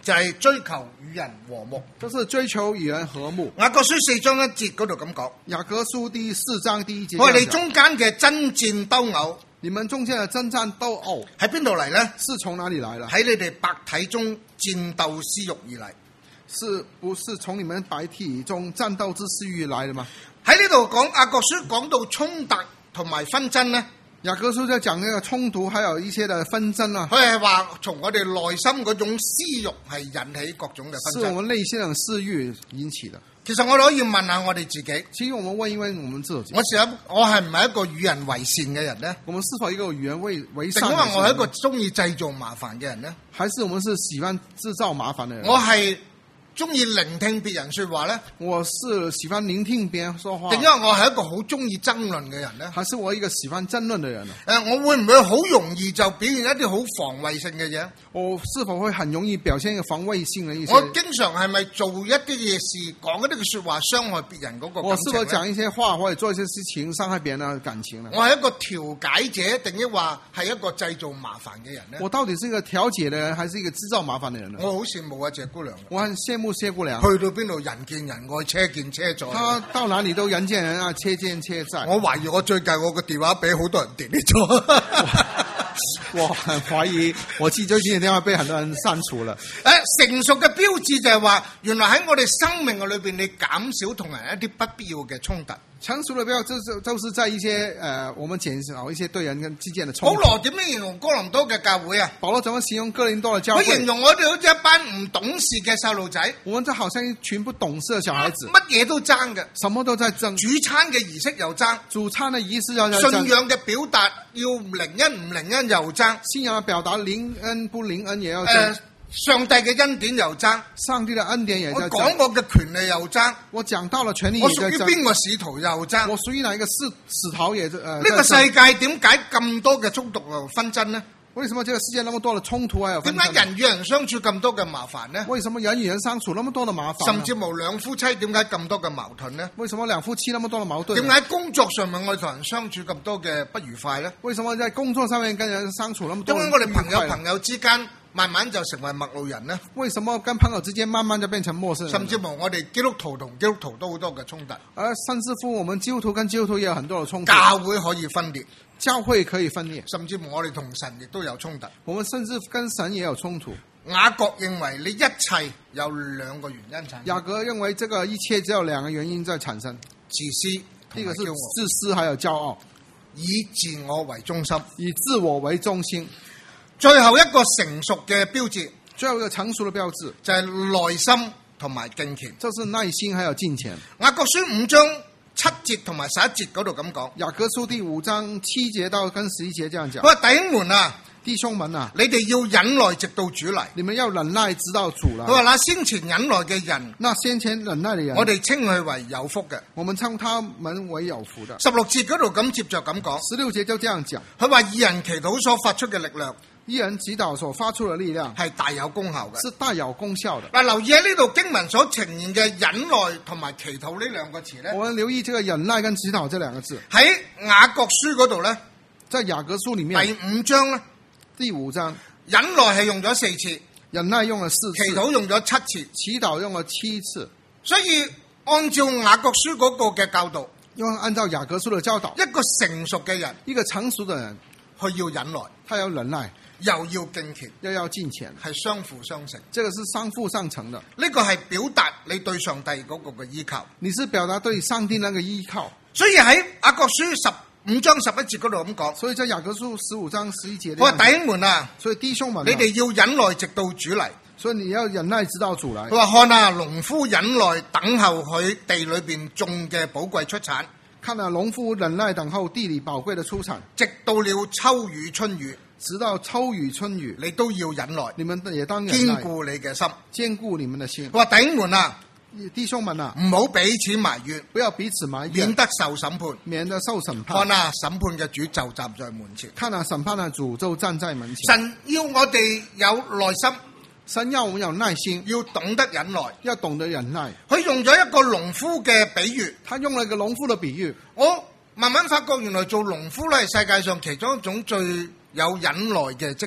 就係追求與人和睦。
就是追求與人和睦。
雅各書四章一節嗰度咁講，
雅各書第四章第一節，
我哋中間嘅爭戰鬥毆，
你們中間的爭戰鬥毆
喺邊度嚟呢？
是從哪裡來的？
喺你哋百體中戰鬥私慾而嚟，
是不是從你們百體中戰鬥之私慾來的嗎？
喺呢度講雅各書講到衝突同埋紛爭呢，
雅各書在講那個衝突，還有一些的紛爭啊。
佢係話從我哋內心嗰種私慾係引起各種嘅紛爭。
是我們內心的私慾引起的。
其實我哋可以問下我哋自己，
其實我們問一問我們自己，
我是一我係唔係一個與人為善嘅人呢？
我們是否一個與人為為
定
善的人？
因為我係一個中意製造麻煩嘅人呢？
還是我們是喜歡製造麻煩的人？
我係中意聆聽別人說話呢？
我是喜歡聆聽別人說話。
定因為我係一個好中意爭論嘅人呢？
還是我一個喜歡爭論的人呢？
誒，我會唔會好容易就表現一啲好防衛性嘅嘢？
我是否會很容易表現一個防衛性的一些？
我經常係咪做一啲嘢事，講一啲嘅說話，傷害別人嗰個感情呢？
我是否講一些話或者做一些事情，傷害別人的感情呢？
我係一個調解者，定抑話係一個製造麻煩嘅人呢？
我到底是一個調解的人，還是一個製造麻煩的人呢？
我好羨慕啊謝姑娘，
我很羨慕謝姑娘。
去到邊度人見人愛，車見車載。
他到哪裏都人見人愛，車見車載。
我懷疑我最近我個電話俾好多人 delete 咗。
我很懷疑我自己最近嘅電話被很多人刪除了。
誒，成熟嘅標誌就係話，原來喺我哋生命嘅裏邊，你減少同人一啲不必要嘅衝突。
成熟的標就是就是在一些呃，我們減少一些對人跟之間的衝突。
保羅點樣形容哥林多嘅教會啊？
保羅怎麼形容哥林多的教會？
佢形容我哋好似一班唔懂事嘅細路仔。
我們就好像一群不懂事的小孩子，
乜嘢都爭嘅，
什麼都在爭。
主餐嘅儀式又爭，
主餐的儀式又在爭。
信仰嘅表達要靈恩唔靈恩又爭。
信仰嘅表達靈恩不靈恩也要爭。
呃上帝嘅恩典又爭，
上帝嘅恩典也在爭。
我講我嘅權利又爭，
我講到了權利也在爭。
我屬於邊個使徒又爭？
我屬於哪一個使使徒也誒？呢、
呃、個世界點解咁多嘅衝突和紛爭呢？
為什麼這個世界那麼多的衝突還有紛爭？
點解人與人相處咁多嘅麻煩呢？
為什麼人與人相處那麼多的麻煩？
甚至無兩夫妻點解咁多嘅矛盾呢？
為什麼兩夫妻那麼多的矛盾？
點解工作上面我哋同人相處咁多嘅不愉快呢？
為什麼在工作上面跟人相處那麼多？
點解我哋朋友朋友之間慢慢就成為陌路人呢？
為什麼跟朋友之間慢慢就變成陌生人？
甚至乎我哋基督徒同基督徒都好多嘅衝突。
而甚至乎我們基督徒跟基督徒也有很多的衝突。
教會可以分裂，
教會可以分裂，
甚至乎我哋同神亦都有衝突。
我們甚至跟神也有衝突。
雅各認為你一切有兩個原因產生。
雅各認為這個一切只有兩個原因在產生：
自私，
第一個是自私，還有驕傲，
以自我為中心，
以自我為中心。
最後一個成熟嘅標誌，
最後一個成熟的標誌
就係內心同埋敬虔，
就是耐心還有敬虔。
雅各書五章七節同埋十一節嗰度咁講。
雅各書第五章七節到跟十一節這樣講。
佢話弟兄們啊，
弟兄們啊，
你哋要忍耐直到主嚟。
你們要忍耐直到主來。
佢話那先前忍耐嘅人，
那先前忍耐的人，
我哋稱佢為有福嘅。
我們稱他們為有福的。
十六節嗰度咁接着咁講。
十六節就這樣講。
佢話義人祈禱所發出嘅力量，
義人祈禱所發出的力量
係大有功效嘅，
是大有功效的。
嗱，留意喺呢度經文所呈現嘅忍耐同埋祈禱呢兩個詞咧，
我們留意這個忍耐跟祈禱這兩個字。
喺雅各書嗰度咧，
在雅各書裡面
第五章咧，
第五章
忍耐係用咗四次，
忍耐用了四次，
祈禱用咗七次，
祈禱用了七次。
所以按照雅各書嗰個嘅教導，
因為按照雅各書的教導，
一個成熟嘅人，
一個成熟的人，
佢要忍耐，
他要忍耐，
又要敬虔，
又要敬虔，
係相輔相成。
這個是相輔相成的。
呢個係表達你對上帝嗰個嘅依靠，
你是表達對上帝那個依靠。
所以喺雅各書十五章十一節嗰度咁講，
所以在雅各書十五章十一節，
我話弟兄們啊，
所以弟兄們，
你哋要忍耐直到主嚟。
所以你要忍耐直到主來。
佢話看啊，農夫忍耐等候佢地裏邊種嘅寶貴出產，
看啊，農夫忍耐等候地裏寶貴的出產，
直到了秋雨春雨，
直到秋雨春雨，
你都要忍耐。
你們也當忍耐，
堅固你嘅心，
堅固你們的心。
佢話弟兄們啊，
弟兄們啊，
唔好彼此埋怨，
不要彼此埋怨，
免得受審判，
免得受審判。
看啊，審判嘅主就站在門前。
看啊，審判的主就站在門前。
神要我哋有耐心，
神要我們有耐心，
要懂得忍耐，
要懂得忍耐。
佢用咗一個農夫嘅比喻，
他用了一個農夫的比喻。
我慢慢發覺，原來做農夫咧係世界上其中一種最有忍耐嘅職業。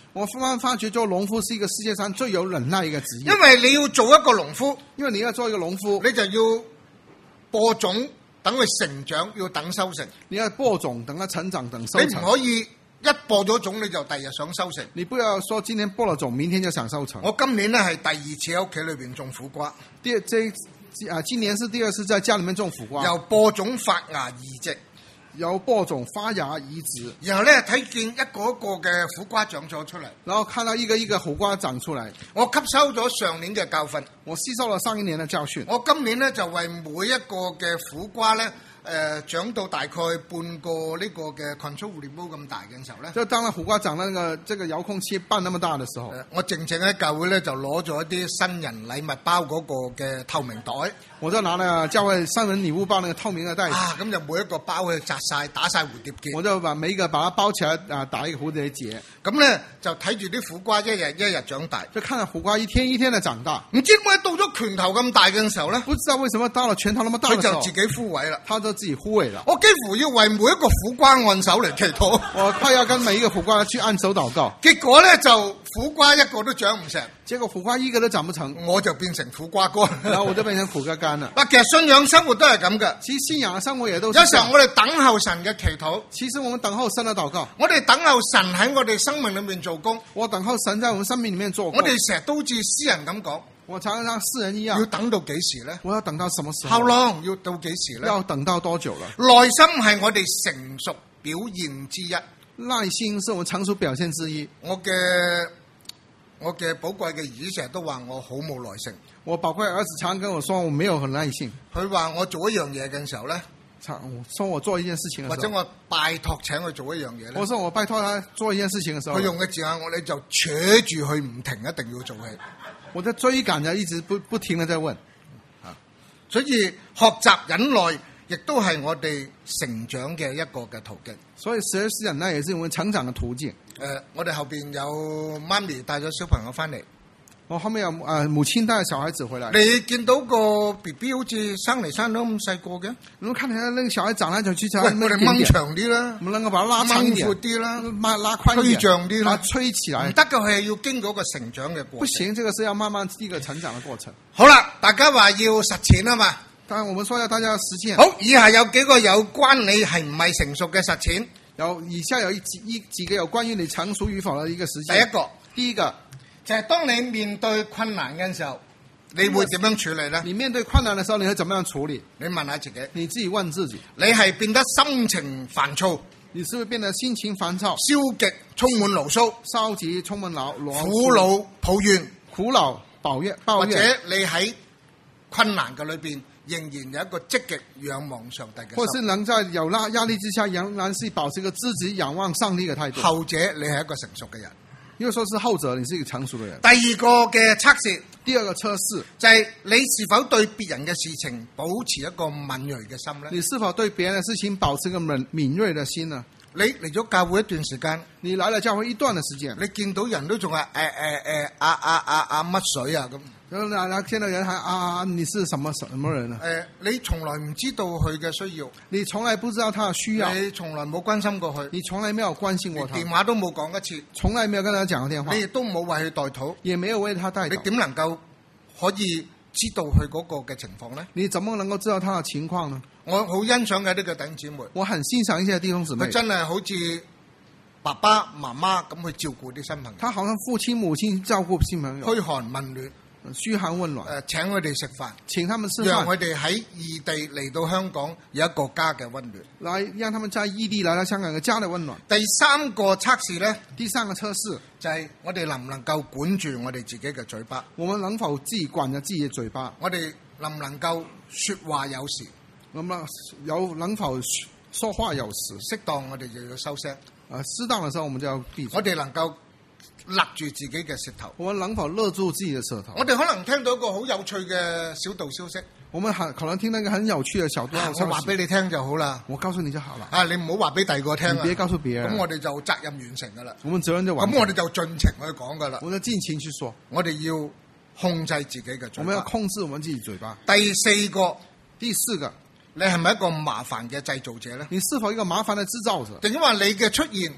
我忽然發覺做農夫是一個世界上最有忍耐一個職業，
因為你要做一個農夫，
因為你要做一個農夫，
你就要播種，等佢成長，要等收成。
你要播種，等它成長，等收
你唔
成。
可以一播咗種你就第日想收成。
你不要說今天播了種，明天就想收成。
我今年咧係第二次喺屋企裏邊種苦瓜，
第這啊，今年是第二次在家裏面種苦瓜，
由播種發芽移植。
由播種發芽移植，
然後咧睇見一個一個嘅苦瓜長咗出嚟，
然後看到一個一個苦瓜長出來。
我吸收咗上年嘅教訓，
我吸收了上一年的教訓。
我今年咧就為每一個嘅苦瓜咧，誒、呃、長到大概半個呢個嘅 control limit 咁大嘅時候咧，
就當那苦瓜長到那個這個遙控器半那麼大的時候，
呃、我靜靜喺教會咧就攞咗一啲新人禮物包嗰個嘅透明袋。
我就拿了教會三文禮物包那個透明的袋子，
啊，咁就每一個包去紮晒，打晒蝴蝶結。
我就把每一個把它包起來，啊，打一個蝴蝶結。
咁咧就睇住啲苦瓜一日一日長大，
就看到苦瓜一天一天的長大。
唔知點解到咗拳頭咁大嘅時候咧，
不知道為什麼到了拳頭那麼大的時候，
佢就自己枯萎啦，
它就自己枯萎了。
我幾乎要為每一個苦瓜按手嚟祈禱，
我快要跟每一個苦瓜去按手禱告。
結果咧就苦瓜一個都長唔成，
結果苦瓜一個都長不成，
我就變成苦瓜乾，
然後我就變成苦瓜乾了。
嗱，其實信仰生活都係咁嘅，
其實信仰嘅生活也都是。
有時候我哋等候神嘅祈禱，
其實我們等候神嘅禱告，
我哋等候神喺我哋生命裏面做工。
我等候神在我們生命裏面做工。
我哋成日都好似詩人咁講，
我常常像詩人一樣，
要等到幾時咧？
我要等到什麼時候？
How long？要到幾時咧？
要等到多久了？
耐心係我哋成熟表現之一。
耐心是我們成熟表現之一。
我嘅我嘅寶貴嘅兒子成日都話我好冇耐性。
我寶貴兒子常跟我說我沒有很耐性。
佢話我做一樣嘢嘅時候咧，
說我做一件事情嘅時候，
或者我拜託請佢做一樣嘢咧，
我說我拜託他做一件事情嘅時候，
佢用嘅字眼我哋就扯住佢唔停，一定要做起。
我在追趕着，一直不不停地在問。
啊，所以學習忍耐，亦都係我哋成長嘅一個嘅途徑。
所以學習忍耐也是我們成長嘅途徑。
誒、呃，我哋後邊有媽咪帶咗小朋友翻嚟。
我後面有誒、呃、母親帶小孩子回來。
你見到個 B B 好似生嚟生到咁細個嘅？
你看睇下那個小孩長來長去，
喂，我哋掹長啲啦，
我們能夠把它拉長一點，
掹闊啲啦，
拉拉寬一點，
吹脹啲啦，
吹起來。
唔得嘅，佢係要經過一個成長嘅過程。
不行，這個是要慢慢一個成長嘅過程。
好啦，大家話要實踐啊嘛。
當然，我們說要大家要實踐。
好，以下有幾個有關你係唔係成熟嘅實踐。
有以下有一幾一幾個有關於你成熟與否嘅一個實踐。
第一個，
第一個
就係當你面對困難嘅時候，你會點樣處理呢？
你面對困難嘅時候，你會怎麼樣處理？
你問下自己，
你自己問自己，
你係變得心情煩躁，
你是不是變得心情煩躁、
消極、充滿牢騷、
消極、充滿勞勞
苦惱、抱怨、
苦惱、抱怨、抱怨，
或者你喺困難嘅裏邊仍然有一個積極仰望上帝嘅心，
或是能在有壓壓力之下，仍然是保持一個積極仰望上帝嘅態度。
後者你係一個成熟嘅人。
因為說是後者，你是一個成熟嘅人。
第二個嘅測試，
第二個測試
就係你是否對別人嘅事情保持一個敏銳嘅心呢？
你是否對別人嘅事情保持一個敏敏銳嘅心呢？
你嚟咗教會一段時間，
你來了教會一段嘅時間，
你見到人都仲係誒誒誒啊啊啊啊乜水啊咁。
然後嗱，見到人還啊，你是什麼什麼人啊？
誒、呃，你從來唔知道佢嘅需要，
你從來不知道他的需要，
你從來冇關心過佢，
你從來沒有關心過他，
電話都冇講一次，
從來沒有跟他講過電話，
你亦都冇為佢代禱，
也沒有為他代禱，
你點能夠可以知道佢嗰個嘅情況呢？
你怎麼能夠知道他的情況呢？
我好欣賞嘅呢個弟兄姊妹，
我很欣賞一些弟兄姊妹，
佢真係好似爸爸媽媽咁去照顧啲新朋友，
他好像父親母親照顧新朋友，
噓寒問暖。
噓寒問暖，
誒、呃、請佢哋食飯，
請他們吃飯，
讓佢哋喺異地嚟到香港有一個家嘅溫暖，
來讓他們在異地來到香港有個家嘅溫暖。
第三個測試呢，
第三個測試
就係我哋能唔能夠管住我哋自己嘅嘴巴？
我們能否自己管着自己嘅嘴巴？
我哋能唔能夠說話有時？
我們有能否說話有時？
適當我哋就要收聲。
啊，適當嘅時候我們就要閉嘴。
我哋能夠勒住自己嘅舌頭，
我們能否勒住自己的舌頭？
我哋可能聽到一個好有趣嘅小道消息，
我們可能聽到一個很有趣嘅小道消息，
我話俾你聽就好啦。
我告訴你就好了。
啊，你唔好話俾第二個聽啊！
你別告訴別人。
咁我哋就責任完成噶啦。
我們責任就完成。
咁我哋就盡情去講噶啦。
我哋盡情去說。我
哋要控制自己嘅嘴巴。
我們要控制我們自己嘴巴。
第四個，
第四個，
你係咪一個麻煩嘅製造者咧？
你是否一個麻煩嘅製造者？
定因為你嘅出現？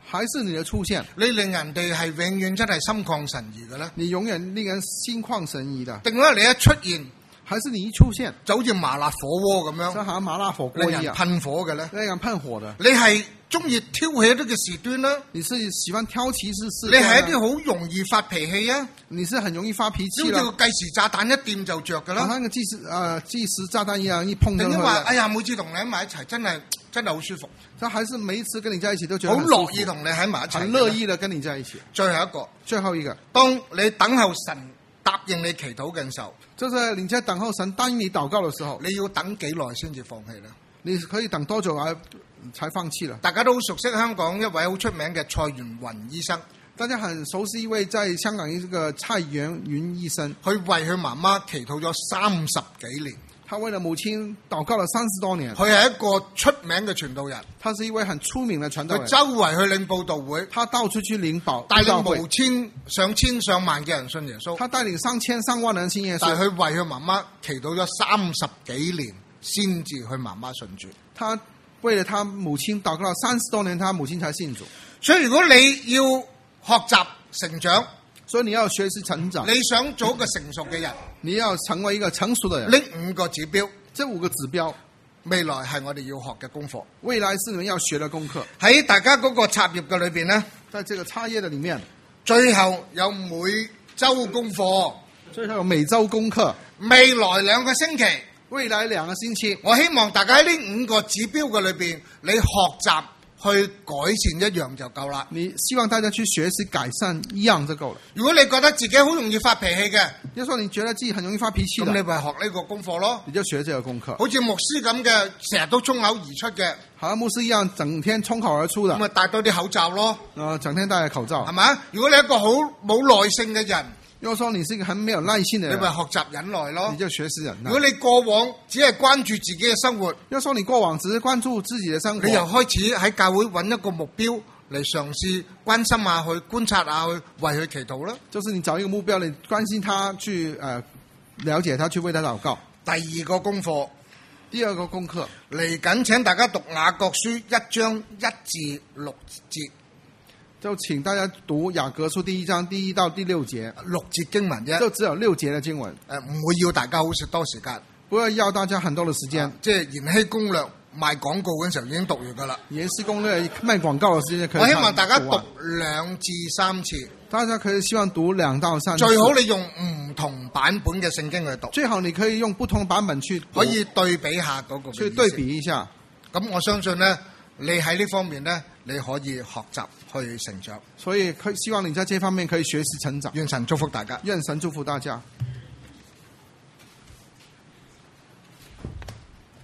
還是你的出現，
你令人哋係永遠真係心曠神怡嘅咧？
你永遠令人心曠神怡的，
定係你一出現，
還是你一出現
就好似麻辣火鍋咁樣，
就好像麻辣火鍋
令人
一樣，
噴火嘅咧？
令人噴火的。
你係中意挑起呢個事端啦？
你是喜歡挑起事事
你
端啊？
係一啲好容易發脾氣啊？
你是很容易發脾氣啦，
好似個計時炸彈一掂就着㗎啦。
好像個計時呃計時炸彈一樣，一碰就
定係
會了。
話哎呀，每次同你喺埋一齊，真係真係好舒服，
他還是每一次跟你在一起都覺得
好
很舒服
樂意同你喺埋一齊，
很樂意的跟你在一起。
最後一個，
最後一個，
當你等候神答應你祈禱嘅時候，
就是你在等候神答應你禱告的時候，
你要等幾耐先至放棄呢？
你可以等多久而才放棄了？
大家都好熟悉香港一位好出名嘅蔡元雲醫生，
大家很熟悉一位在香港一個蔡元雲醫生，
佢為佢媽媽祈禱咗三十幾年。
他為了母親禱告了三十多年。
佢係一個出名嘅傳道人，
他是一位很出名的傳道人。
佢周圍去領佈道會，
他到處去領報，
帶領無千上千上萬嘅人信耶穌。
他帶領上千上萬人信耶穌。
但係佢為佢媽媽祈禱咗三十幾年，先至佢媽媽信主。
他為了他母親禱告了三十多年，他母親才信主。
所以如果你要學習成長，
所以你要學習成長，
你想做一個成熟嘅人，
你要成為一個成熟的人。
呢五個指標，
這五個指標，
未來係我哋要學嘅功課。
未來是你們要學的功課。
喺大家嗰個插頁嘅裏邊呢，
在這個插頁的裡面，
最後有每周功課，
最後有每周功課。
未來兩個星期，
未來兩個星期，
我希望大家喺呢五個指標嘅裏邊，你學習去改善一樣就夠啦。
你希望大家去學習改善一樣就夠了。
如果你覺得自己好容易發脾氣嘅，
要說你覺得自己很容易發脾氣的，
咁你咪學呢個功課咯。
你就學這個功課。
好似牧師咁嘅，成日都衝口而出嘅，
好像牧師一樣，整天衝口而出的，
咁咪戴多啲口罩咯。
呃，整天戴着口罩，
係咪？如果你係一個好冇耐性嘅人，
如果說你是一個很沒有耐性的人，
你咪學習忍耐咯。
你就學習忍耐。
如果你過往只係關注自己嘅生活，
要說你過往只是關注自己的生活，
你又開始喺教會揾一個目標嚟嘗試關心下佢、觀察下佢、為佢祈禱啦。
就是你找一個目標，你關心他，去呃了解他，去為他禱告。
第二個功課，
第二個功課
嚟緊請大家讀雅各書一章一至六節。
就請大家讀雅各書第一章第一到第六節，
六節經文啫，
就只有六節的經文。
誒，唔會要大家好多時間，
不要要大家很多的時間。
啊、即係延禧攻略賣廣告嗰陣時候已經讀完噶啦。
延禧攻略賣廣告嘅時間可以。
我希望大家讀兩至三次，
大家可以希望讀兩到三次。
最好你用唔同版本嘅聖經去讀，
最好你可以用不同版本去讀，
可以對比下嗰個，
去對比一下。
咁我相信呢，你喺呢方面呢，你可以學習去成長。
所以可希望你在這方面可以學習成長。
願神祝福大家，
願神祝福大家。